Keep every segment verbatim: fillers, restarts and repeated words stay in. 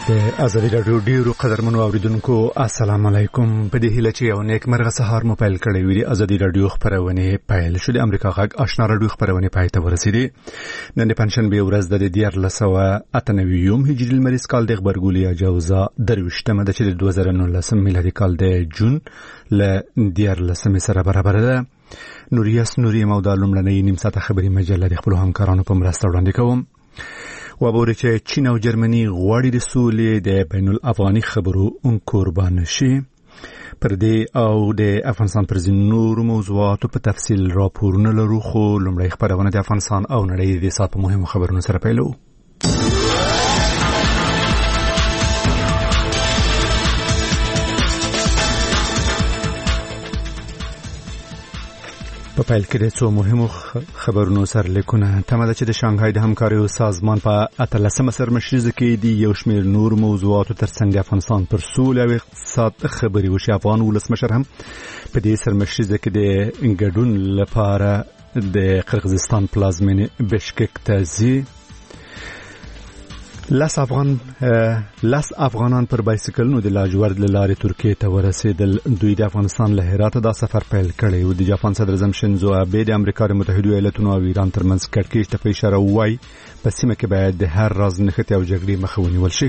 د ازادي راډیو ډیرو قدرمنو اوریدونکو السلام علیکم. په دې هیله چې یو نیک مرغه سهار مو پیل کړی وي. ازادي راډیو خبرونه پیل شوه. د امریکا غږ آشنا راډیو خبرونه پای ته ورسیدي. نن د پنځشنبه ورځ د دیارلس سوه اته نوي یوم هجري لمریز کال د خبرګولیا جوزا درویشتمه د چې د دوه زره نولس میلادي کال د جون ل دیارلس سره برابر ده. نوریاس نوري مودا لمړنۍ نیم ساعته خبري مجله د خپل همکارانو په مرسته وړاندې کوم. وابوري چې چین او جرمني غواړي د سولې د بین الافغاني خبرو اون قربان شي. پر دې او د افغانستان پر نور موضوعاتو په تفصیل راپورونه لرو، خو لومړی خبرونه د افغانستان او نړۍ د سات په مهمو خبرونو سره پیلو. په پیل کې د څو مهمو خبرونو سره لیکونه. تمه ده چې د شانګهای د همکارۍ سازمان په اتلسمه سرمشریزه کې د یو شمېر نور موضوعاتو ترڅنګ د افغانستان پر سولې او اقتصاد خبرې وشي. افغان ولسمشر هم په دې سرمشریزه کې د ګډون لپاره د قرغیزستان پلازمینې بشکک ته ځي. لاس افغان لاس افغانان پر بایسکلونو د لاجورد لارې ترکیې ته ورسېدل. دوی د افغانستان له هراته دا سفر پیل کړی و. د جاپان صدر اعظم شینزو آبه د امریکا د متحده ایالاتونو او ایران ترمنځ کړکېچ ته په اشاره وایي په سیمه کې باید د هر راز نښتې او جګړې مخه ونیول شي.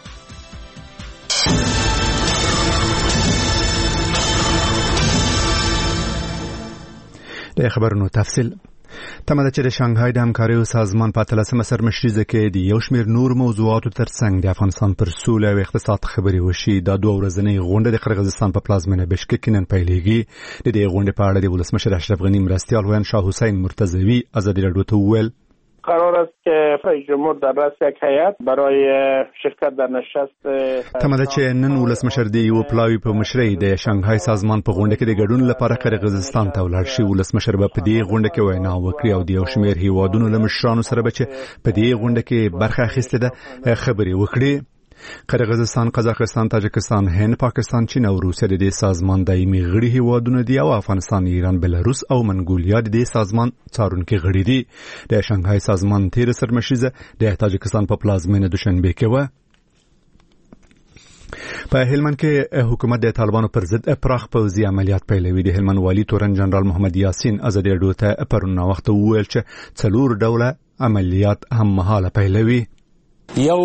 د خبرونو تفصیل. تمه ده چې د شانګهای د همکارۍ سازمان په اتلسمه سرمشریزه کې د یو شمېر نور موضوعاتو ترڅنګ د افغانستان پر سولې او اقتصاد خبرې وشي. دا دوه ورځنۍ غونډه د قرغیزستان په پلازمینه بشکک کې نن پیلېږي. د دې غونډې په اړه د ولسمشر اشرف غنی مرستیال ویان شاه حسین مرتضوی ازادي راډیو ته وویل قرار است که رئیس جمهور در رأس یک هیئت برای شرکت در نشست تمه ده چې نن ولسمشر د یو پلاوی په مشرۍ د شانګهای سازمان په غونډه کې د ګډون لپاره قرغیزستان ته ولاړ شي. ولسمشر به په دې غونډه کې وینا وکړي او د یو شمېر هیوادونو له مشرانو سره به چې په دې غونډه کې برخه اخیستې ده خبرې وکړي. قرغیزستان، قزاقستان، تاجکستان، هند، پاکستان، چین او روسیه د دې سازمان دایمي غړي هیوادونه دي او افغانستان، ایران، بلاروس او منګولیا د دې سازمان څارونکي غړي دي. د شانګهای سازمان تیر سرمشریزه د تاجکستان په پلازمینه دوشنبه کې و. په هلمند کې حکومت د طالبانو پر ضد پراخ پوځي عملیات پیلوي. د هلمند والی تورن جنرال محمد یاسین ازادي راډیو ته پرون وخت وویل چې څلور ډوله عملیات هم مهاله پیلوي. یو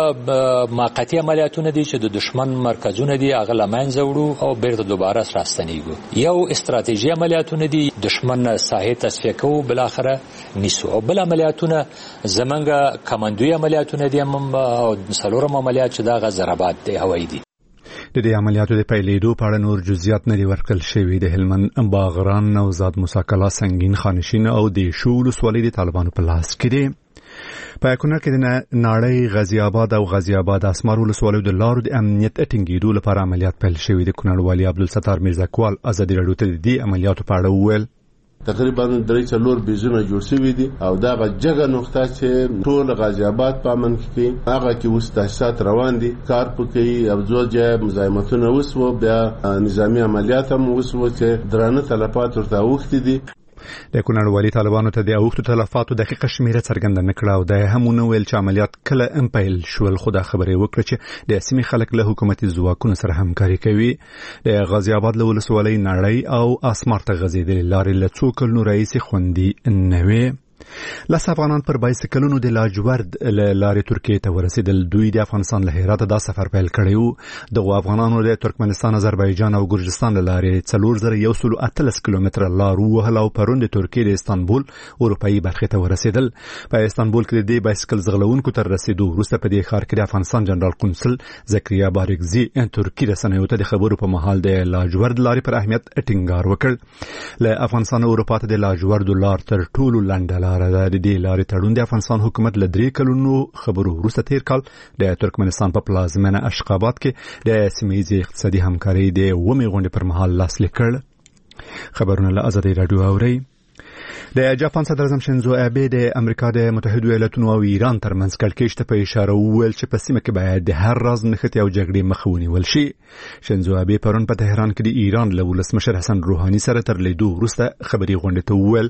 موقتی عملیاتونه دي چې د دشمن مرکزونه دي هغه لمنځه وړو او بیرته دوباره راستنیږو. یو استراتیژي عملیاتونه دي دشمن ساحه تصفیه کوو بالاخره نیسو. او بل عملیاتونه زمونږ کمانډوي عملیاتونه دي او څلورم عملیات چې دا غ ضربات دی هوایي دي. د دې عملیاتو د پیلېدو په اړه نور جزئیات نه دي ورکړل شوي. د هلمند باغران، نوزاد موسی کلا، سنگین خانشین او د شول ولسوالۍ د طالبانو په لاس کې دي. په کونړ کې د ناړۍ، غازی آباد او غازی آباد اسمار ولسوالیو د لارو د امنیت ټینګېدو لپاره عملیات پیل شوي. د کونړ والي عبدالستار میرزاکوال ازادي راډیو ته د دې عملیاتو په اړه وویل تقریبا درې څلور بیزونه جوړ شوي دي او دا غجګه نقطه چې ټول غازی آباد په امن کې هغه کې اوس تاسیسات روان دي، کار پکې او ځوځه مزاحمتونه وسو، بیا نظامی عملیات هم وسو چې درانه تلفات ورته وخت دي. د کونړ والي طالبانو ته د اوښتو تلفاتو دقیقه شمیره څرګنده نه کړه او د همونه ویل چې عملیات کله ام پیل شول. خو دا خبرې وکړه چې د سیمې خلک له حکومتي ځواکونو سره همکاري کوي. د غازی آباد له ولسوالۍ ناړۍ او اسمار ته غځېدلې لارې له څو کلونو راهیسې خوندي نه وې. لاس افغانان پر بایسکلونو د لاجورد لارې ترکیې ته ورسېدل. دوی د افغانستان له هراته دا سفر پیل کړی و. دغه افغانانو د ترکمنستان، آذربایجان او ګرجستان له لارې څلور زره یو سل اتلس کیلومتره لار ووهله او پرون د ترکیې د استانبول اروپایي برخې ته ورسېدل. په استانبول کې د دې بایسکل ځغلونکو تر رسېدو وروسته په دې ښار کې د افغانستان جنرال قونسل زکریا بارګزي ترکي رسنیو ته د خبرو په مهال د لاجورد لارې پر اهمیت ټینګار وکړ. له افغانستان او اروپا ته د لاجورد لار تر ټولو لنډه لار ده. د دې لارې تړون د افغانستان حکومت له درې کلونو خبرو وروسته تیر کال د ترکمنستان په پلازمینه اشخاباد کې د سیمه‌ییزې اقتصادي همکارۍ د اوومې غونډې پر مهال لاسلیک کړ. خبرونه له ازادي راډیو اورئ. د جاپان صدر اعظم شینزو آبه د امریکا د متحده ایالاتونو او ایران ترمنځ کړکېچ ته په اشاره وویل چې په سیمه کې باید د هر راز نښتې او جګړې مخه ونیول شي. شینزو آبه پرون په تهران کې د ایران له ولسمشر حسن روحاني سره تر لیدو وروسته خبري غونډې ته وویل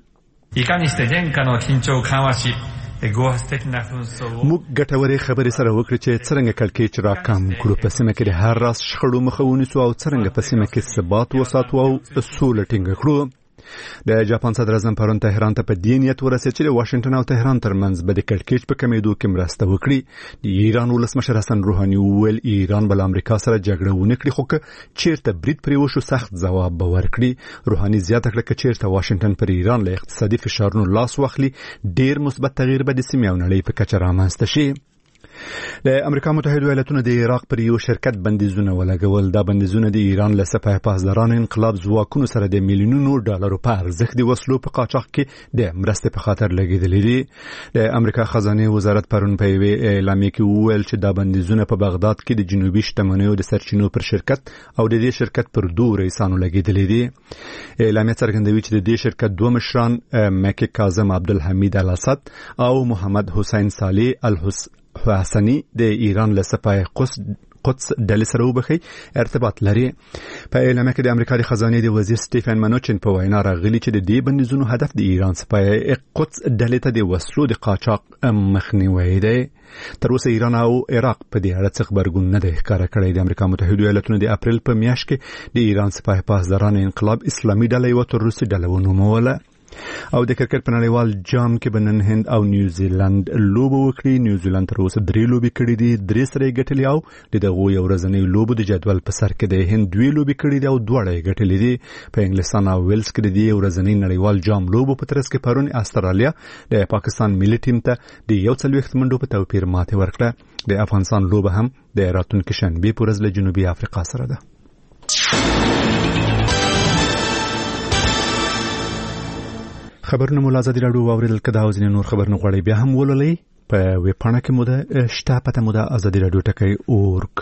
いかにして現下の緊張を緩和しموږ ګټورې خبرې سره وکړو چې څرنګه کړکېچ راکم کړو، په سیمه کې د هر راز شخړو مخه ونیسو او څرنګه په سیمه کې ثبات وساتو او سوله ټینګه کړو. د جاپان صدر اعظم پرون تهران ته په دې نیت ورسېد چې د واشنگټن او تهران ترمنځ به د کړکېچ په کمیدو کې مرسته وکړي. د ایران ولسمشر حسن روحاني وویل ایران به له امریکا سره جګړه ونه کړي، خو که چیرته برید پرې وشو سخت ځواب به ورکړي. روحاني زیاته کړه که چیرته واشنگټن پر ایران له اقتصادي فشارونو لاس واخلي، ډېر مثبت تغییر به د سیمې او نړۍ په کچه رامنځته شي. د امریکا متحده ایالاتونو د عراق پر یو شرکت بندیزونه ولګول. دا بندیزونه د ایران له سپاه پاسدارانو انقلاب ځواکونو سره د میلیونونو ډالرو په ارزښت د وسلو په قاچاق کې د مرستې په خاطر لګیدلې دي. د امریکا خزانه وزارت پرون په یوه اعلامیه کې وویل چې دا بندیزونه په بغداد کې د جنوبي شتمنیو د سرچینو پر شرکت او د دې شرکت پر دوه رئیسانو لګیدلې دي. اعلامیه څرګندوي چې د دې شرکت دوه مشران مکه کاظم عبدالحمید الاسد او محمد حسین صالح الحس حسنی د ایران له سپاه قدس قدس ډلې سره وبخي ارتباط لري. په اعلامیه کې د امریکا د خزانه د وزیر سټیفن منوچن په وینا راغلي چې د دې بندیزونو هدف د ایران سپاه قدس ډلې ته د وسلو د قاچاق مخنیوي دی. تر اوسه ایران او عراق په دې اړه څه خبرګون نه دی ښکاره کړی. د امریکا متحده ایالاتونو د اپریل په میاشت کې د ایران سپاه پاسدارانو انقلاب اسلامي ډله یو تروریستي ډله ونوموله. او د کرکټ په نړیوال جام کې به نن هند او نیوزیلند لوبه وکړي. نیوزیلند تر اوسه درې لوبې کړې دي، درې سره یې ګټلې او د دغو یو ورځنۍ لوبو د جدول په سر کې د هند دوې لوبې کړې دي او دواړه یې ګټلې دي. په انګلستان او ویلز کې د دې ورځنۍ نړیوال جام لوبو په ترڅ کې پرون استرالیا د پاکستان ملي ټیم ته د یو څلوېښت منډو په توپیر ماتې ورکړه. د افغانستان لوبه هم د راتلونکي شنبه په ورځ له جنوبي افریقا سره ده. خبرونه مو لازم دي راډیو اوریدل کده او ځینې نور خبرونه غواړي بیا هم ولولئ په ویب پاڼه کې مو ده شته پته مو ده ازادي راډیو ټکی اورګ.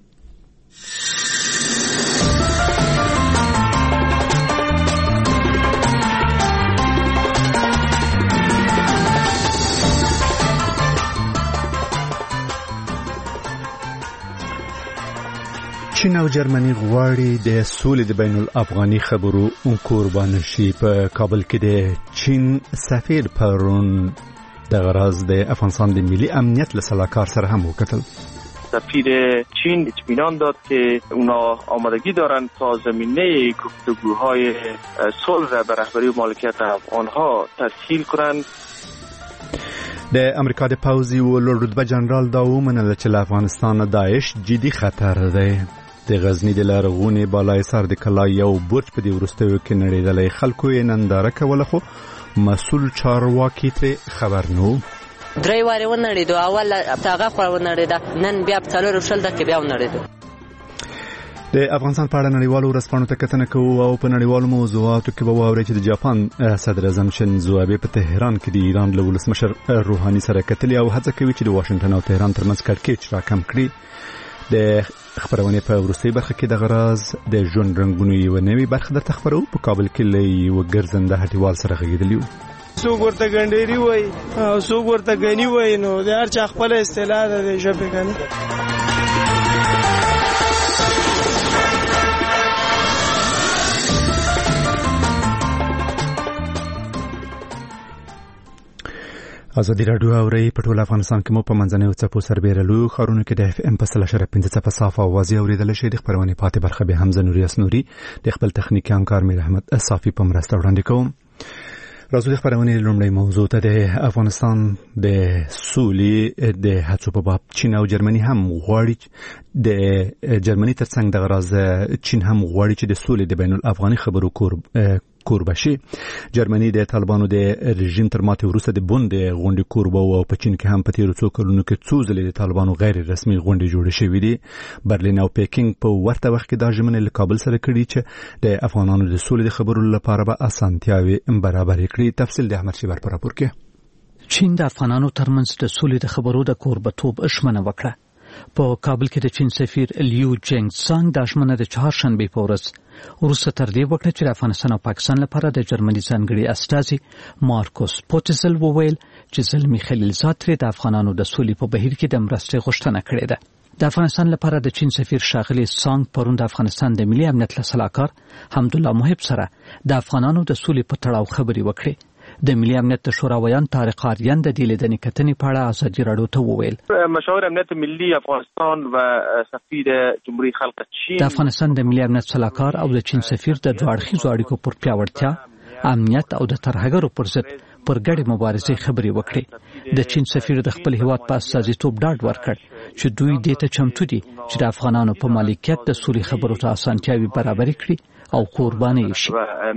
چین او جرمني غواړي د سولې د بین الافغاني خبرو قربان شي. په کابل کې د چین سفیر پرون د غرض د افغانستان د ملي امنیت له سلاکار سره هم وکتل. سفیر چین اطمینان داد که اونا آمادگی دارند تا زمینه گفتگوهای صلح را به رهبری و مالکیت افغانها تسهیل کنند. د امریکا د پوځي ولو رتبه جنرال دا ومنله چې له افغانستان داعش جدي خطر دی. د غزنی د لرغونې بالای سر د کلا یو برج په دې وروستیو کې نړیدلی خلکو یې ننداره کوله، خو مسؤل چارواکي ترې خبر نه و. درې وارې ونړېدو، اول هغه خوا ونړېده، نن بیا په څلورو شل دقیقې بیا ونړېدو. د افغانستان په اړه نړیوالو ورځپاڼو ته کتنه کوو او په نړیوالو موضوعاتو کې به واورئ چې د جاپان صدر اعظم شینزو آبه په تهران کې د ایران له ولسمشر روحاني سره کتلي او هڅه کوي چې د واشنگټن او تهران ترمنځ کړکېچ راکم کړي. د خبرونه په وروستۍ برخه کې د غراز د ژوند رنگونو یو نوې برخه درته خبرو. په کابل کې له یو ګرځنده هټیوال سره غږیدلی و. څوک ورته ګنډيري وای او څوک ورته غني وای، نو د هر چا خپل اصطلاح ده د ژبې کنه. ازادي راډیو اوري په ټول افغانستان کې مو په منځنۍ چپو سربېرلو خارونو کې د اف ام په سل شر پنځه چپه صافه اوازي اوریدل شي. د خبرونه پاتې برخه به حمزه نوري اسنوري د خپل تخنیکی همکار میر احمد صافي په مرسته وړاندې کوم. راځو د خبرونه لومړی موضوع ته. د افغانستان د سولې د هڅو په باب چین او جرمني هم غواړي د جرمني ترڅنګ د غراز چین هم غواړي چې د سولې د بین الافغاني خبرو کور کوربشي. جرمني د طالبانو د رژیم تر ماتې وروسته د بوند غونډې کوربه او په چین کې هم په تیرو څو کلونو کې څو ځلې د طالبانو غیر رسمي غونډې جوړې شوې دي. برلین او پیکینګ په ورته وخت کې دا ژمنې له کابل سره کړي چې د افغانانو د سولې د خبرو لپاره به اسانتیاوي برابر کړي. تفصیل د احمد شیبر پر راپور کې. چین د افغانانو ترمنځ د سولې د خبرو د کوربتوب اشمنه وکړه. په کابل کې د چین سفیر لیو جنګ سانګ د اشمنه د چهارشنبه په ورځ وروسته تر دې وکړه چې د افغانستان او پاکستان لپاره د جرمني ځانګړي استازي مارکوس پوتزل وویل چې زلمی خلیلزاد ترې د افغانانو د سولې په بهیر کې د مرستې غوښتنه کړې ده. د افغانستان لپاره د چین سفیر ښاغلی سانګ پرون د افغانستان د ملي امنیت له سلاکار حمدالله محب سره د افغانانو د سولې په تړاو خبرې وکړې. د ملي امنیت شوراویان طارق آریان د دې لیدنې کتنې په اړه ازادي راډیو ته وویل مشاور امنیت ملی افغانستان و سفیر جمهوریت خلق چین د افغانستان د ملي امنیت صلاحکار او د چین سفیر د دوه اړخیزو اړیکو پر پیاوړتیا امنیت او د ترهګرو پر ضد پر ګډې مبارزې خبرې وکړې د چین سفیر د خپل هیواد په استازیتوب ډاډ ورکړ چې دوی دې ته چمتو دي چې د افغانانو په مالکیت د سولې خبرو ته اسانتیاوي برابر کړي او قرباني شي.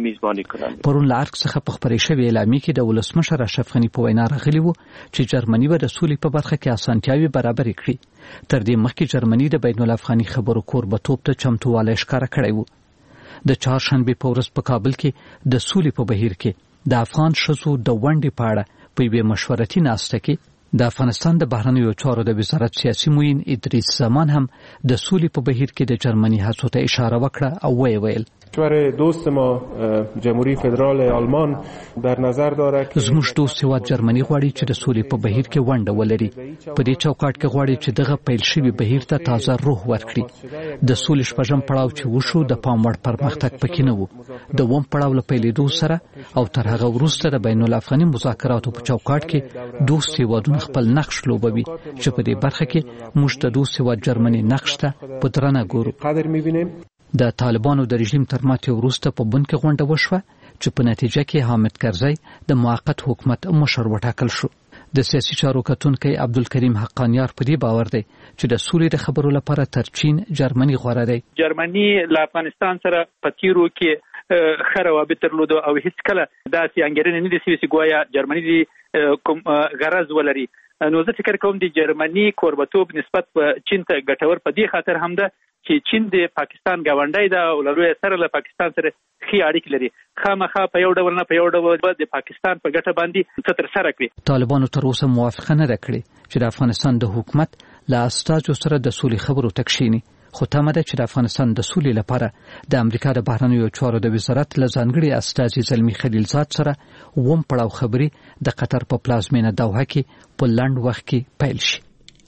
پرون له ارګ څخه په خبرې شوې اعلامیه کې د ولسمشر اشرف غني په وینا راغلی و چې جرمني به د سولې په برخه کې اسانتیاوي برابر کړي. تر دې مخکې جرمني د بین الافغاني خبرو کوربتوب ته چمتووالی ښکاره کړی و. د چهارشنبې په ورځ په کابل کې د سولې په بهیر کې د افغان ښځو د ونډې په اړه په یوې مشورتي ناسته کې د افغانستان د بهرنیو چارو د وزارت سیاسي معین ادریس زمان هم د سولې په بهیر کې د جرمني هڅو ته اشاره وکړه او ویې ویل کشور دوست ما جمهوری فدرال آلمان در نظر داره که زموږ دوست هیواد جرمني غواړي چې د سولې په بهیر کې ونډه ولري. په دې چوکاټ کې غواړي چې دغه پیل شوی بهیر ته تازه روح ورکړي. د سولې شپږم پړاو چې وشو د پام وړ پرمختګ پکې نه و. د اووم پړاو له پیلېدو سره او تر هغه وروسته د بین الافغاني مذاکراتو په چوکاټ کې دوست هیوادونه خپل نقش لوبوي چې په دې برخه کې موږ د دوست هیواد جرمني نقش ته په درنه ګورو. قدر می‌بینیم. د طالبانو د رژیم تر ماتې وروسته په بن کې غونډه وشوه چې په نتیجه کې حامد کرزی د موقت حکومت مشر وټاکل شو. د سیاسي چارو کتونکی عبدالکریم حقانیار په دې باور دی چې د سولې د خبرو لپاره تر چین جرمني غوره دی. جرمني له افغانستان سره په تیرو کې ښه روابط درلودو او هیڅ کله داسې انګېرنې نه دي سوي چې ګویا جرمني دې کوم غرض ولري. نو زه فکر کوم د جرمني کوربتوب نسبت په چین ته ګټور په دې خاطر هم ده چې چین د پاکستان ګاونډی ده او له لوی سره له پاکستان سره ښې اړیکې لري. خامخا په یو ډول نه په یو ډول د پاکستان په ګټه باندې څه ترسره کړي. طالبانو تر اوسه موافقه نه ده کړې چې د افغانستان د حکومت له استازو سره د سولې خبرو ته کښېني، خو تمه ده چې د افغانستان د سولې لپاره د امریکا د بهرنیو چارو د وزارت له ځانګړي استازي زلمي خلیلزاد سره اووم پړاو خبرې د قطر په پلازمینه دوحه کې په لنډ وخت کې پیل شي.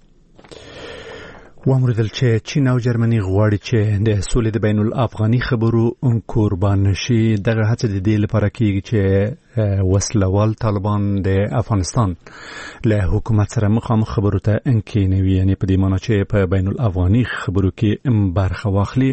وامردل چې چین او جرمني غواړي چې د سولې د بین الافغاني خبرو قربان شي. دغه هڅه د دې لپاره کېږي چې وسلوال طالبان د افغانستان له حکومت سره مخامخ خبرو ته انکینوي، یعنی په دې معنی چې په بین الافغاني خبرو کې برخه واخلي.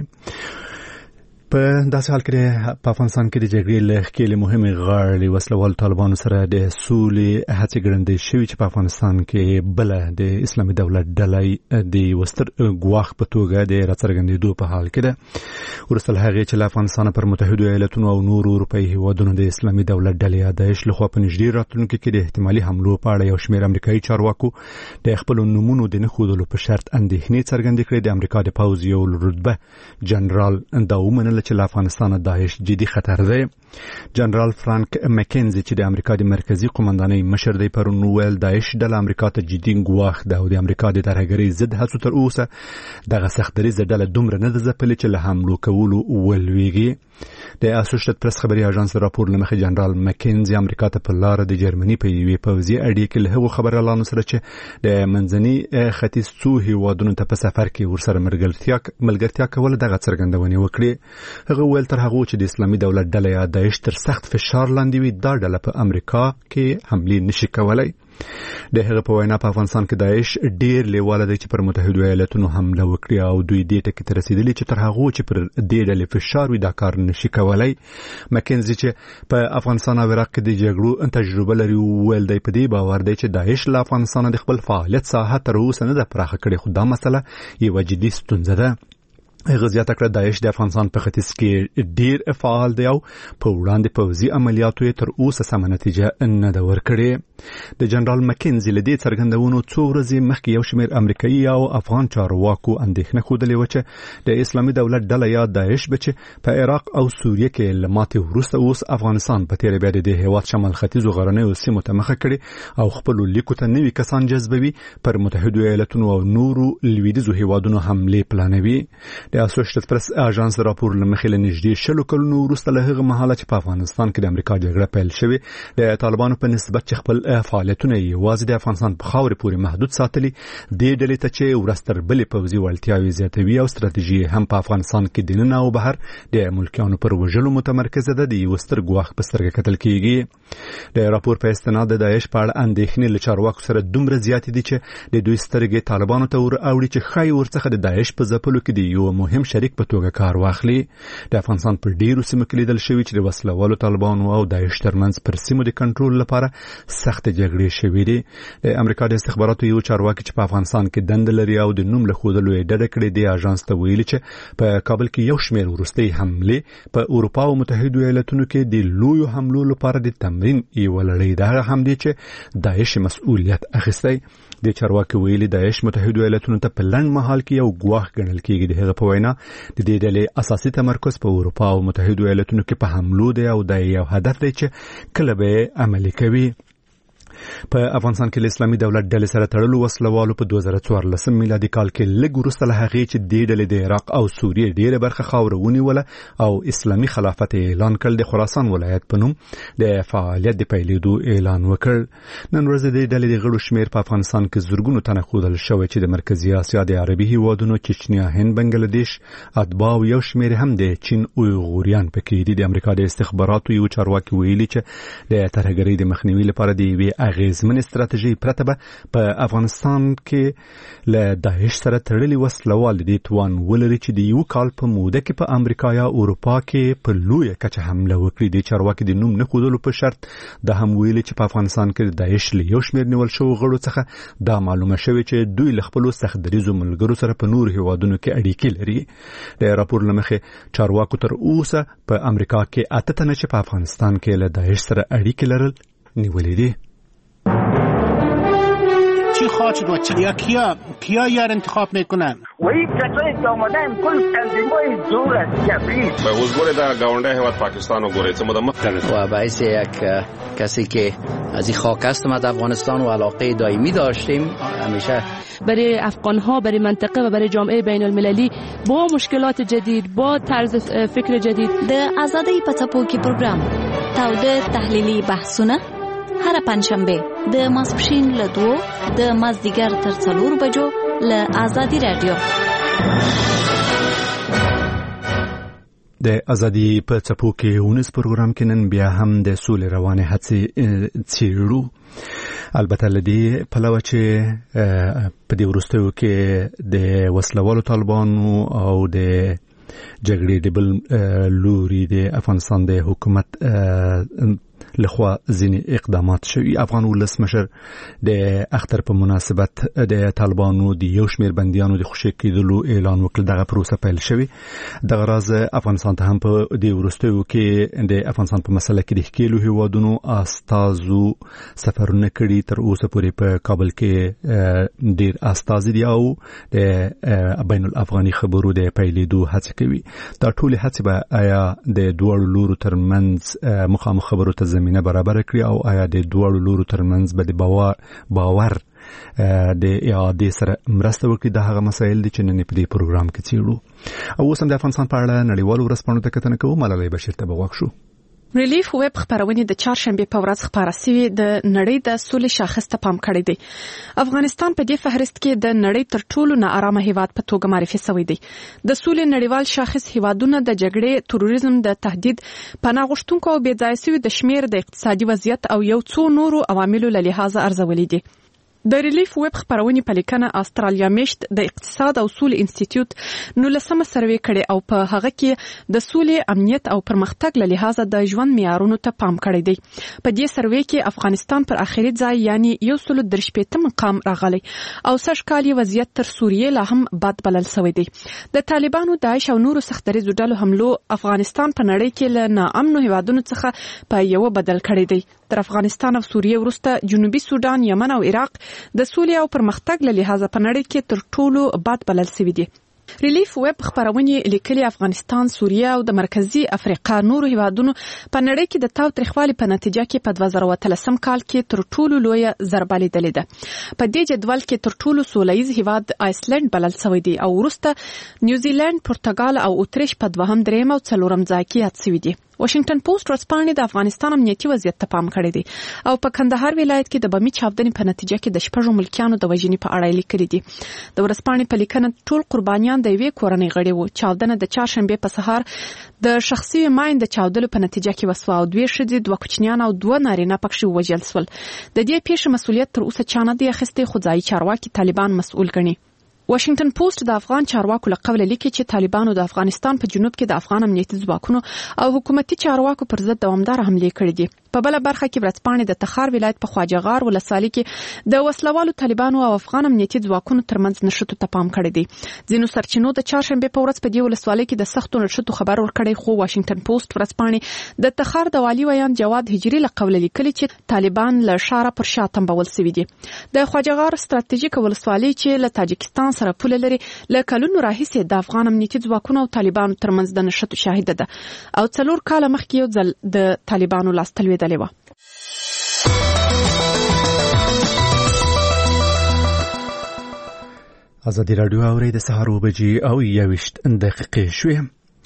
په داسې حال کې په افغانستان کې د جګړې له ښکېلې مهمې غاړې وسلوال طالبانو سره د سولې هڅې ګړندۍ شوي چې په افغانستان کې بله د اسلامي دولت ډله د یوه ستر ګواښ په توګه د راڅرګندېدو په حال کې ده. وروسته له هغې چې له افغانستانه پر متحدو ایالتونو او نورو اروپایي هېوادونو د اسلامي دولت ډلې یا داعش لخوا په نږدې راتلونکي کې د احتمالي حملو په اړه یو شمېر امریکایي چارواکو د خپلو نومونو د نه ښودلو په شرط اندېښنې څرګندې کړې. د امریکا د پوځ یو رتبه جنرال دا ومنله چې له افغانستان داعش جدي خطر دی. جنرال فرانک مکینزي چې د امریکا د مرکزی قومندانۍ مشر دی پرون ویل داعش ډله امریکا ته جدي ګواښ ده او د امریکا د ترهګرۍ ضد هڅو تر اوسه دغه سختدریځه ډله دومره نه ده ځپلې چې له حملو کولو ولویږي. د اسوسییټډ پریس خبري اژانس راپور له مخې جنرال مکینزي امریکا ته په لار د جرمني په یوې پوځي اړیکې له هغو خبريالانو سره چې د منځني ختیځ څو هیوادونو ته په سفر کې ورسره ملګرتیا کول دغه څرګندونې وکړي. هغه ویل تر هغه چې د اسلامي دولت ډله یا داعش تر سخت فشار لاندې وي دا ډله په امریکا کې حملې نشي کولای. د هغه په وینا په افغانستان کې داعش ډیر لیواله دی چې پر متحدو ایالتونو حمله وکړي او دوی دې ټکي ته رسیدلي چې تر هغه چې پر دې ډلې فشار وي دا کار نشي کولای. مکینزي چې په افغانستان او عراق کې د جګړو تجربه لري ویل دی په دې باور دی چې داعش له افغانستان د خپل فعالیت ساحه تر اوسه نه ده پراخه کړې، خو دا مسله یوه جدي ستونزه ده. هغه زیاته کړه داعش د افغانستان په ختیځ کې ډیر فعال دی او په وړاندې پوځي عملیاتو یې تر اوسه سمه نتیجه نه ده ورکړې. د جنرال مکینزي له دې څرګندونو څو ورځې مخکې یو شمېر امریکایي او افغان چارواکو اندېښنه ښودلې وه چې د اسلامي دولت ډله یا داعش به چې په عراق او سوریه کې له ماتې وروسته اوس افغانستان په تېره بیا د دې هېواد شمال ختیځو غرنیو سیمو ته مخه کړي او خپلو لیکو ته نوي کسان جذبوي، پر متحدو ایالتونو او نورو لویدیځو هېوادونو حملې پلانوي. د اسوسییټډ پریس اژانس راپور لمخې لنږدې شلو کلونو وروسته له هغه مهاله چې په افغانستان کې د امریکا جګړه پیل شوې د طالبانو په نسبت چې خپل فعالیتونه یوازې د افغانستان په خاورې پورې محدود ساتلي د ډلې ته چې ورستر بلې پوځي وړتیاوې زیاتوي او ستراتیژي هم په افغانستان کې دننه او بهر د ملکیانو پر وژلو متمرکزه ده د یو ستر ګواښ په سترګه کتل کیږي د راپور په استناد د داعش په اړه اندېښنې له چارواکو سره دومره زیاتې دي چې د دوی سترګې طالبانو ته ور اوړي چې ښایي ورڅخه د داعش په ځپلو کې د یو مهم شریک په توګه کار واخلي د افغانستان په ډیرو سیمو کې لیدل شوي چې د وسلوالو طالبانو او داعش ترمنځ پر سیمو د کنټرول لپاره سخت جګړې شوې دي د امریکا د استخباراتو یو چارواکي چې په افغانستان کې دند لري او د نوم له ښودلو یې ډډه کړې دی اژانس ته ویلي چې په کابل کې یو شمېر وروستۍ حملې په اروپا او متحده ایالاتونو کې د لویو حملو لپاره د تمرین یوه لړۍ ده هم دي چې داعش مسؤلیت اخیستی د چارواکي ویلي داعش متحده ایالاتونو ته په لنډ مهال کې یو ګواښ ګڼل کېږي د هغه په وینا د دې ډلې اساسي تمرکز په اروپا او متحده ایالاتونو کې په حملو دی او دا یو هدف دی چې کله به عملي کوي په افغانستان کې د اسلامي دولت ډلې سره تړلو وسلوالو په دوه زره څوارلس میلادي کال کې لږ وروسته له هغې چې دې ډلې د عراق او سوریې ډېره برخه خاوره ونیوله او اسلامي خلافت اعلان کړ د خراسان ولایت په نوم د فعالیت د پیلېدو اعلان وکړ نن ورځ د دې ډلې د غړو شمېر په افغانستان کې زرګونو تنه ښودل شوی چې د مرکزي اسیا د عربي هیوادونو چچنیا هند بنګلاديش اتباع او یو شمېر هم د چین اویغوریان پکې دي د امریکا د استخباراتو یو چارواکي ویلي چې د ترهګرۍ د مخنیوي لپاره د یوې اغیزمن استراتیژي پرته به په افغانستان کې له داعش سره تړلي وسلوال د توان ولري چې د یو کال په موده کې په امریکا یا اروپا کې په لویه کچه حمله وکړي د چارواکي د نوم نه ښودلو په شرط د هم ویلي چې په افغانستان کې د داعش له یو شمېر نیول شوو غړو څخه دا معلومه شوې چې دوی له خپلو سختدریزو ملګرو سره په نورو هیوادونو کې اړیکې لري د راپور له مخې چارواکو تر اوسه په امریکا کې اته تنه چې په افغانستان کې له داعش سره اړیکې لرل نیولې دي چی خواهد شد و چی یا کیا کیا یار انتخاب میکنن و این کسایی که آمدن کل تنظیمای دور از جبری به حضور در گاونده هیواد پاکستان و گوریت مدمت و باعث یک کسی که از این خاک است ما در افغانستان و علاقه دائمی داشتیم همیشه برای افغان ها برای منطقه و برای جامعه بین المللی با مشکلات جدید با طرز فکر جدید د آزادی پڅپوکي پروګرام تاوده تحلیلی بحثونه هر پنځشنبه د ماسپښین له دوه د مازدیګر تر څلور بجو له آزادی رادیو د ازادي په څپو کې ونس پروګرام کې نن بیا هم د سولې روانه هڅې څیړو البته لدی پلوه چې په دې وروستیو کې د وسلوالو طالبانو او د جګړې د بل لوري د افغانستان د حکومت لخوا ځینې اقدامات شوي افغان ولسمشر د اختر په مناسبت د طالبانو د یو شمېر بندیانو د خوشي کېدلو اعلان وکړ دغه پروسه پیل شوې دغه راز افغانستان ته هم په دې وروستیو کې د افغانستان په مسله کې د ښکېلو هیوادونو استازو سفرونه کړي تر اوسه پورې په کابل کې ډېر استازي دي او د بین الافغاني خبرو د پیلېدو هڅه کوي دا ټول هڅې به آیا د دوړو لورو ترمنځ مخامخ خبرو ته زمينه برابر کړی او آیا د دوړو لورو ترمنځ به د باور باور د اعادې سره مرسته وکړي د هغه مسایل دي چې نن په دې پروګرام کې څیړو او اوس هم د افغانستان په اړه نړیوالو ورځپاڼو ته کتنه کوو ملالۍ بشیر ته به وښو ریلیف ویب خبرونه د چهارشنبه په ورځ خبره شوې د نړۍ د سولې شاخص ته پام کړی دی افغانستان په دې فهرست کې د نړۍ تر ټولو ناارامه هیواد په توګه معرفي شوی دی د سولې نړیوال شاخص هیوادونه د جګړې تروریزم د تهدید پناه غوښتونکو او بې ځای شوي د شمیر د اقتصادي وضعیت او یو څو نورو عواملو له لحاظه ارزولې دي د ریلیف ویب خبرونه په لیکنه استرالیا میشت د اقتصاد او سولې انسټیټیوټ نو لسمه سروې کړي او په هغه کې د سولې امنیت او پرمختګ له لحاظه د ژوند معیارونو ته پام کړی دی په دې سروې کې افغانستان پر اخري ځای یعنی یو سل درې شپېته مقام راغلی او سږ کال وضعیت تر سوریې لا هم بد بلل شوی دی د طالبانو داعش او نورو سختدریزو ډلو حملو افغانستان په نړۍ کې له ناامنو هیوادونو څخه په یو بدل کړی دی تر افغانستان او سوریې وروسته جنوبي سودان یمن او عراق د سولې او پرمختګ له لحاظه په نړۍ کې تر ټولو بد بلل شوي دي ریلیف ویب خبرونه لیکلي افغانستان، سوریه او د مرکزی افریقا نورو هیوادونو په نړۍ کې د تاو تریخوالي په نتیجه کې په دوه زره اتلسم کال کې تر ټولو لوی ضربه لیدلې ده. په دې جدول کې تر ټولو سولهییز هیواد آیسلند بلل شوی دی او وروسته نیوزیلند، پرتګال او اتریش په دوهم، دریم او څلورم ځای کې یاد شوي دي. واشنگټن پوسټ ورځپاڼې د افغانستان امنیتي وضعیت ته پام کړی دی او په کندهار ولایت کې د بمي چاودنې په نتیجه کې د شپږو ملکیانو د وژنې په اړه لیکلي دي. د ورځپاڼې په لیکنه ټول قربانیان د یوې کورنۍ غړي وو. چاودنه د چهارشنبه په سهار د شخصي ماین د چاودلو په نتیجه کې وسوه او دوه ښځې، دوه کوچنیان او دوه نارینه پکښې وژل شول. د دې پیښې مسؤلیت تر اوسه چا نه دی اخیستی، خو ځایي چارواکي طالبان مسؤل ګڼي. واشنگټن پوسټ د افغان چارواکو له قوله لیکي چې طالبانو د افغانستان په جنوب کې د افغان امنیتي ځواکونو او حکومتي چارواکو پر ضد دوامدار حملې کړې دي. په بل برخه کې ورځپاڼې د تخار ولایت په خواجهغار ولسوالۍ کې د وسلوالو طالبانو او افغان امنیتي ځواکونو ترمنځ نښتو ته پام کړی دی. ځینو سرچینو د چهارشنبه په ورځ په دې ولسوالۍ کې د سختو نښتو خبر ورکړی، خو واشنگټن پوسټ ورځپاڼې د تخار د والي ویان جواد هجری له قوله لیکلي چې طالبان له شاره پر شا تمبول شوي دي. د خواجهغار ستراتیژیک ولسوالۍ چې له تاجکستان سره پوله لري له کلونو راهیسې د افغان امنیتي ځواکونو او طالبانو ترمنځ د نښتو شاهده ده او څلور کاله مخکې یو ځل د طالبانو لاس تلوېدلې وه. ازادي راډیو اوري د سهار و بجې او یوشت دقیقې شوې.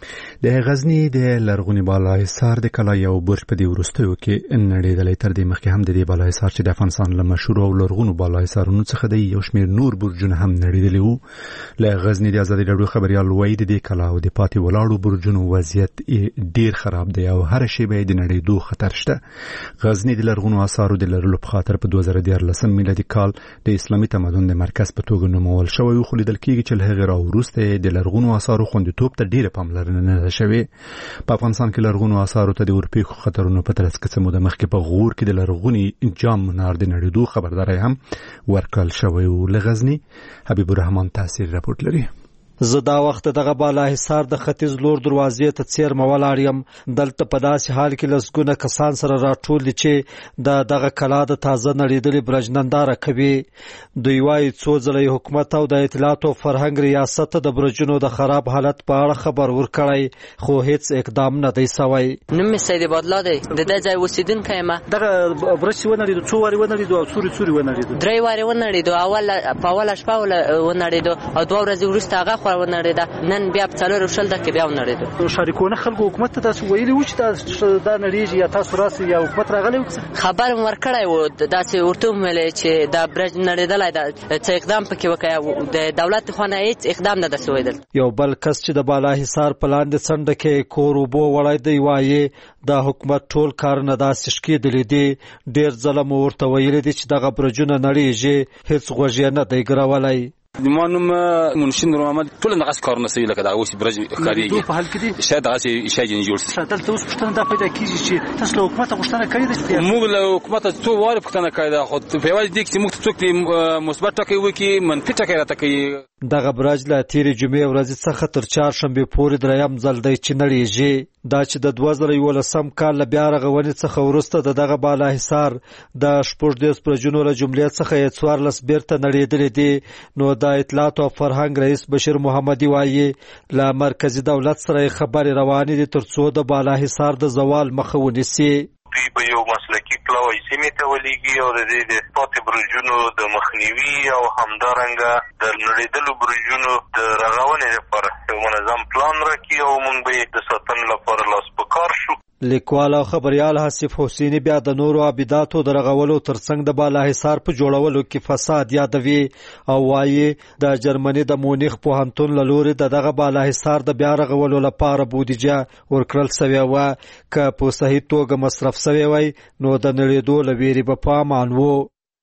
د غزنی د لرغونی بالاحصار د کلا یو برج په دې وروستیو کې نړیدلې تر دې مخکې هم د دې بالاحصار چې د افغانستان له مشهور او لرغونو بالاحصارونو څخه دی یو شمېر نور برجونه هم نړیدلي وو. له غزنی د ازادي راډیو خبريال وایي د دې کلا او د پاتې ولاړو برجونو وضعیت ډیر خراب دی او هر شی به د نړیدو خطر شته. غزنی د لرغونو آثارو د لرلو په خاطر په دوه زره دیارلسم میلادي کال د اسلامي تمدن د مرکز په توګه نومول شوی، خو لیدل کېږي چې له هغې راوروسته د لرغونو آثارو خوندیتوب ته ډیره پاملرنه نه شوی. په افغانستان کې لرغونو آثارو ته د ورپېښو خطرونو په ترڅ کې څه موده مخکې په غور کې د لرغوني جام منار د نړیدو خبرداری هم ورکړل شوی و. له غزني حبیب الرحمن تاثیر راپورټ لري. زه دا وخت دغه بالاحصار د ختیځ لور دروازې ته څیرمه ولاړ یم. دلته په داسې حال کې لسګونه کسان سره راټول دي چې د دغه کلا د تازه نړېدلې برج ننداره کوي. دوی وایي څو ځله حکومت او د اطلاعات او فرهنګ ریاست د برجونو د خراب حالت په اړه خبر ورکړی، خو هیڅ اقدام نه دی سوی. نوم مې سید بدلا دی، د دې ځای اوسیدونکی یم. دغه برج چې ونړېدو څو وارې ونړېدو او څوري څوري ونړېدو؟ درې وارې ونړېدو. اول په اوله شپه ونړېدو او دوه ورځې وروسته هغه خوا ونړېده. نن بیا په څلور شل دقیقې بیا ونړېدو. شریکونه خلکو حکومت ته تاسو ویلي و چې دا نړېږي یا تاسو راسئ یا حکومت راغلی و؟ خبر مې ورکړی و، داسې ورته ومویل چې دا برج نړېدلی ده، څه اقدام پکې وکړه. د دولت خوا نه هېڅ اقدام نه ده سوی. یو بل کس چې د بالاحصار په لاندې څنډه کې کور اوبو وړی دی وایي د حکومت ټول کارونه داسې شکېدلي دي. ډېر ځله مو ورته ویلي دي چې دغه برجونه نړېږي، هېڅ غوږ یې نه دی ګرولی. ما نوم منشي نور محمد. ټول دغه کارونه سوي لکه دغه اوس برج ښکارېږي په حال کې دي. شاید دغه شی جن جوړ شي. دلته اوس پوښتنه دا پیدا کېږي چې تاسو له حکومت غوښتنه کړې ده؟ موږ له حکومت څو وارې پوښتنه کړې ده، خو په یوازې دې چې موږ ته څوک مثبت ټکی وکړي منفي ټکی راته کوي. دغه برج له تېرې جمعې ورځې څخه تر چهارشنبې پورې دریم ځل دی چې نړېږي. دا چې د دوه زره یولسم کال له بیا رغونې څخه وروسته د دغه بالاحصار د شپږ دېرش برجونو له جملې څخه یې څوارلس بیرته نړېدلې دي. نو د اطلاعات او فرهنګ رئیس بشیر محمدي وایي له مرکزي دولت سره خبرې روانې دي تر څو د بالاحصار د زوال مخه ونیسي. دوی به یو مسلکي پلاوی سیمې ته ولیږي او د دې د پاتې برجونو د مخنیوي او همدارنګه د نړېدلو برجونو د رغونې لپاره یو منظم پلان راکړي او موږ به یې د ساتنې لپاره لاس په کار شو. لیکوال او خبريال حسیف حسینی بیا د نورو عبادتو د رغولو ترڅنګ د بالاحصار په جوړولو کې فساد یادوي او وایي د جرمني د مونیخ پوهنتون له لوري د دغه بالاحصار د بیا رغولو لپاره بودیجه ورکړل شوې وه. که په صحیح توګه مصرف شوې وای نو د نړېدو له ویرې به په امان وو.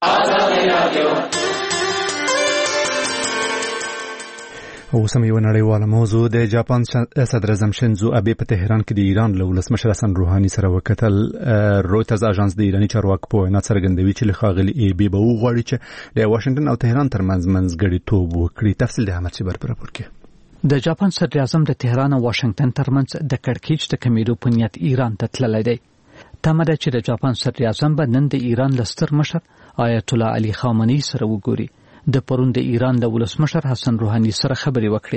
اوس هم یو نړیواله موضوع د جاپان صدر اعظم شینزو ابي په تهران کې د ایران له ولسمشر حسن روحاني سره وکتل. رویترز اژانس د ایراني چارواکو په وینا څرګندوي چې ښاغلي ایبي به وغواړي چې د واشنگټن او تهران ترمنځ منځګړیتوب وکړي. تفصیل د احمد شبر پر راپور کې. د جاپان صدر اعظم د تهران او واشنگټن ترمنځ د کړکېچ د کمیدو په نیت ایران ته تللی دی. تمه ده چې د جاپان صدر اعظم به نن د ایران له ستر مشر آیت الله علي خامنه‌ای سره وګوري. د پرون د ایران د ولسمشر حسن روحاني سره خبرې وکړې.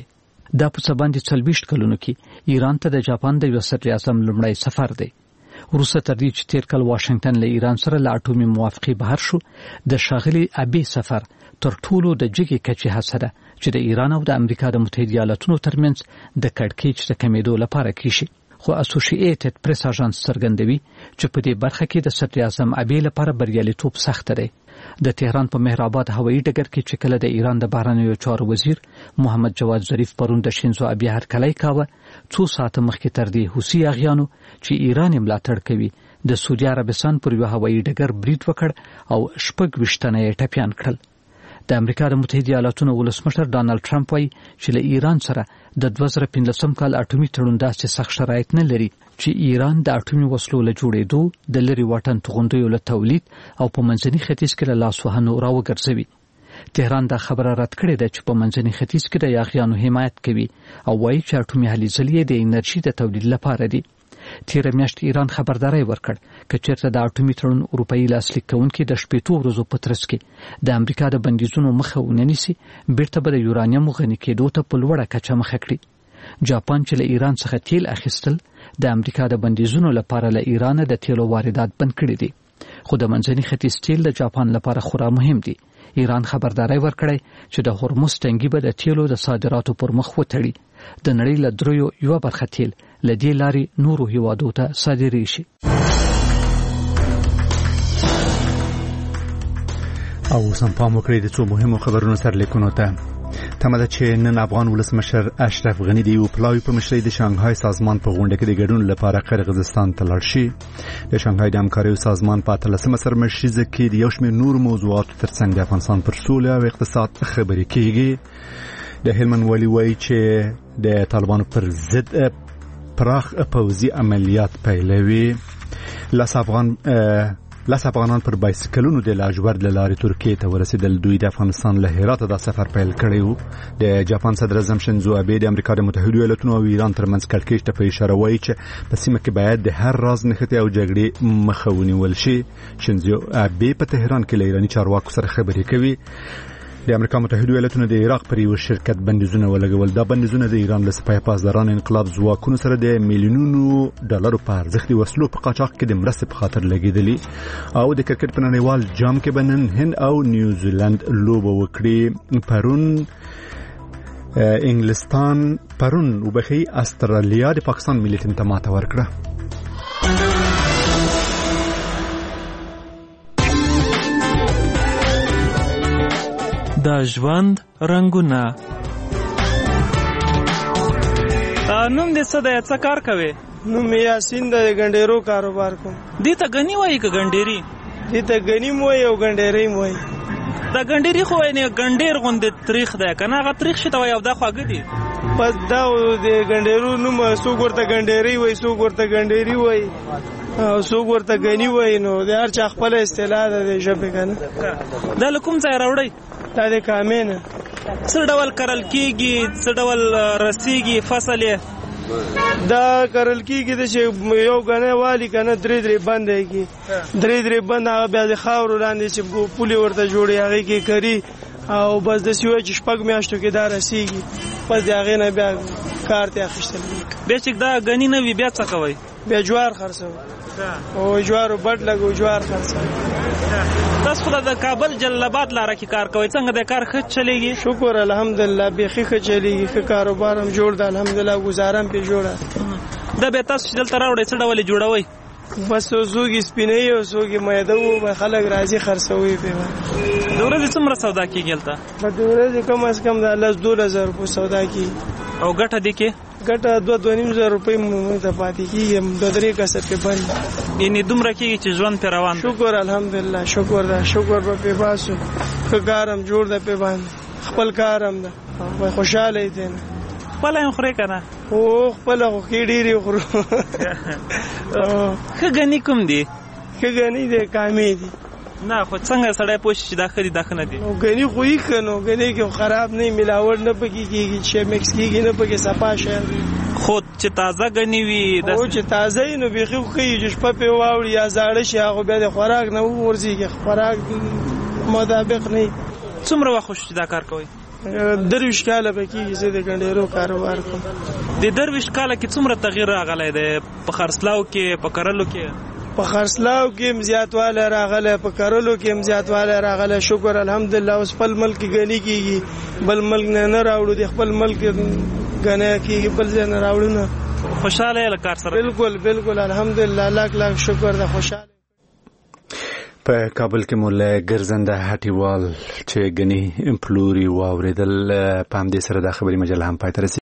دا په سباندې څلويشت کلونو کې ایران ته د جاپان د یو صدر اعظم لومړی سفر دی. وروسته تر دې چې تیر کال واشنگټن له ایران سره له اټومي موافقې بهر شو، د ښاغلي ابي سفر تر ټولو د جګې کچې هڅه ده چې د ایران او د امریکا د متحده ایالاتونو ترمنځ د کړکېچ د کمیدو لپاره کیشي. خو اسوسییټډ پریس اژانس څرګندوي چې په دې برخه کې د صدر اعظم ابي لپاره بریالیتوب سخت دی. د تهران په مهرآباد هوایي ډګر کې چې کله د ایران د بهرنیو چارو وزیر محمد جواد ظریف پرون د شینزو ابي هرکلی کاوه، څو ساعته مخکې تر دې حوثي اغیانو چې ایران ملاتړ کوي د سعودي عربستان پر یو هوایي ډګر برید وکړ او شپږ ویشتنه یې ټپیان کړل. د امریکا د متحده ایالاتونو ولسمشر ډانلډ ټرمپ وايي چې له ایران سره د دوه زره پنځلسم کال اټومي تړون داسې سخت شرایط نه لري چې ایران د اټومي وسلو له جوړېدو د لري واټن توغندیو له تولید او په منځني ختیځ کې له لاسوهنو راوګرځوي. تهران دا خبره رد کړې ده چې په منځني ختیځ کې د یاغیانو حمایت کوي او وايي چې اټومي هلې ځلې د انرژي د تولید لپاره دي. تیر میاشت ایران خبرداري ورکړ چې چیرته د اټومي تړون اروپאי لاسلیک کوونکي د شپېتو ورځو په ترڅ کې د امریکا د بندیزونو مخه ونیسي، بیرته به د یورانیم غني کېدو ته په لوړه کچه مخه کړي. جاپان چې له ایران څخه تیل اخیستل د امریکا د بندیزونو لپاره له ایران د تیلو واردات بند کړي دي، خو د منځني ختیځ تیل د جاپان لپاره خورا مهم دي. ایران خبرداري ورکړی چې د هرمز تنګي به د تیلو د صادراتو پر مخ وتړي. د نړۍ له دریو یو برخه تیل له دې لارې نورو هیوادو ته صادرې شي. او سم پام وکړئ د څو مهمو خبرونو سرلیکونو ته. تمه ده چې نن افغان ولسمشر اشرف غنی د یو پلاوی په مشرۍ د شانګهای سازمان په غونډه کې د ګډون لپاره قرغیزستان ته لاړ شي. د شانګهای د همکاریو سازمان په اتلسمه سرمشریزه کې د یو شمېر نور موضوعاتو ترڅنګ د افغانستان پر سوله او اقتصاد خبرې کیږي. د هلمند والي وایي چې د طالبانو پر ضد پراخ پوځي عملیات پیلوي. لاس افغان لاس افغانان پر بایسکلونو د لاجورد لارې ترکیه ته ورسېدل. دوی د افغانستان له هرات د سفر پیل کړی وو. د جاپان صدر اعظم شینزو ابي د امریکا د متحده ایالاتونو او ایران ترمنځ کړکېچ ته په اشاره وایي چې په سیمه کې باید د هر راز نښتې او جګړې مخه ونیول شي. شینزو ابي په تهران کې له ایراني چارواکو سره خبرې کوي. د امریکا متحده ایالاتونو د عراق پر یو شرکت بندیزونه ولګول. دا بندیزونه د ایران له سپاه پاسداران انقلاب ځواکونو سره د میلیونونو ډالرو په ارزښت د وسلو په قاچاق کې د مرستې په خاطر لګیدلي. او د کرکټ په نړیوال جام کې بنن هند او نیوزیلند لوبه وکړي. پرون انګلستان پرون وبخي استرالیا د پاکستان ملي ټیم ته ماته ورکړه. د ژوند رنگونه. نوم دې څه دی؟ څه کار کوي؟ نوم یاسین د ګنډېرو کاروبار کوم. دې ته غنی وایي که ګنډېری؟ دې ته غنی مو یو ګنډېری مو. دا ګنډېری خو نه ګنډېر غوندې تاریخ دی کنه، هغه تاریخ شته وای او دا خواږه دي. پس دا د ګنډېرو نوم څوک ورته ګنډېری وای، څوک ورته ګنډېری وای او څوک ورته غنی وای. نو د هر چا خپل اصطلاح ده د ژبې کنه. دا کوم ځای راوړی؟ دا د کامینه. څه ډول کرل کیږي؟ څه ډول رسیږي فصل یې؟ دا کرل کیږي چې یو غنه والی کنه درې درې بند کی درې درې بند هغه بیا د خاور لاندې چې پولي ورته جوړي هغه کې کری او بس د سیو چې شپږ میاشتو کې دا رسیږي. پس دا هغه نه بیا کار ته اخیستل. بیا چې دا غنی نه وي بیا څه کوي؟ بیا جوار خرڅو او جوارو بټ لګو جوار خرڅو. تاسو خو د کابل جلالاباد لاره کې کار کوئ، څنګه د کار ښه چلیږي؟ شکر الحمدلله بیخي ښه چلیږي، ښه کاروبار هم جوړ ده الحمدلله، گزارم پې جوړه. دا بیا تاسو چې دلته راوړئ څه ډول یې جوړوئ؟ بس څوک یې سپینوي او څوک یې میده وو، خلک راځي خرڅوي پې. د ورځې څومره سودا کېږي هلته؟ د ورځې کم از کم د لس دولس زره روپۍ سودا کېږي. او ګټه دې کې؟ ګټه دوه دوه نیم زره روپۍ مونږ ته پاتې کېږي، دوه درې کسه پې بند. یعنې دومره کېږي چې ژوند پې روان دی؟ شکر الحمدلله، شکر ده، شکر به پې باسو. ښه کار هم جوړ ده پې باندې، خپل کار هم ده، خوشحاله یې دی. خپله هم خورې که نه؟ هو خپله خو ښې ډېرې خورو. ښه ګني کوم دي؟ ښه ګني دی کامې دي. نه خو څنګه سړی پوه شي چې دا ښه دي دا ښه نه دي؟ ګني خو یې ښه نو ګني کې خراب نه ملاوټ نه پکې کېږي، چې مکس کېږي نه پکې صفا شی خو چې تازه ګني وي. او چې تازه وي نو بیخي خو ښه چې شپه پې واوړي یا زاړه شي هغه بیا د خوراک نه وغورځېږي، خوراک مطابق نه. څومره وخت شو چې دا کار کوئ؟ درویش کاله پکې زه د ګنډېرو کاروبار کوم. د درویش کاله کې څومره تغییر راغلی دی په خرڅلاو کې په کرلو کې؟ په خرڅلاو کې هم زیاتوالی راغلی، په کرلو کې هم زیاتوالی راغلی. شکر الحمدلله. اوس خپل ملک ګنی کېږي، بل ملک نه نه راوړو، د خپل ملک ګنی کېږي، بل ځای نه راوړو نه. خوشاله یې له کار سره؟ بالکل بالکل الحمدلله، لاک لاک شکر ده، خوشاله. په کابل کې مولا ګرځنده هټیوال چې غني پلوري واوریدل په هم دې سره د خبري مجله هم پاتې